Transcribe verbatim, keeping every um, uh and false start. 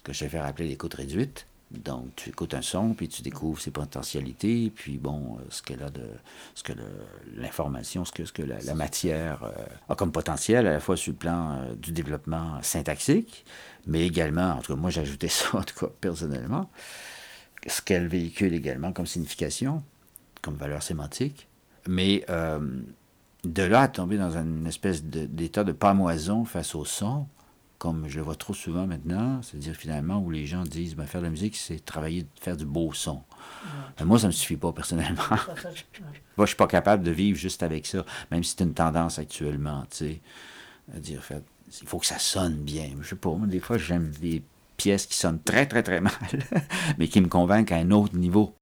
que je vais faire appeler l'écoute réduite. Donc, tu écoutes un son, puis tu découvres ses potentialités, puis bon, ce qu'elle a de, ce que le, l'information, ce que, ce que la, la matière euh, a comme potentiel, à la fois sur le plan euh, du développement syntaxique, mais également, en tout cas, moi j'ai ajouté ça, en tout cas, personnellement, ce qu'elle véhicule également comme signification, comme valeur sémantique. Mais euh, de là à tomber dans une espèce de, d'état de pamoison face au son, comme je le vois trop souvent maintenant, c'est-à-dire finalement où les gens disent ben, faire de la musique, c'est travailler, faire du beau son. Ouais. Ben, moi, ça ne me suffit pas personnellement. Ouais. Moi, je suis pas capable de vivre juste avec ça, même si c'est une tendance actuellement, tu sais, à dire faire, il faut que ça sonne bien. Je sais pas, moi, des fois, j'aime des pièces qui sonnent très, très, très mal, mais qui me convainquent à un autre niveau.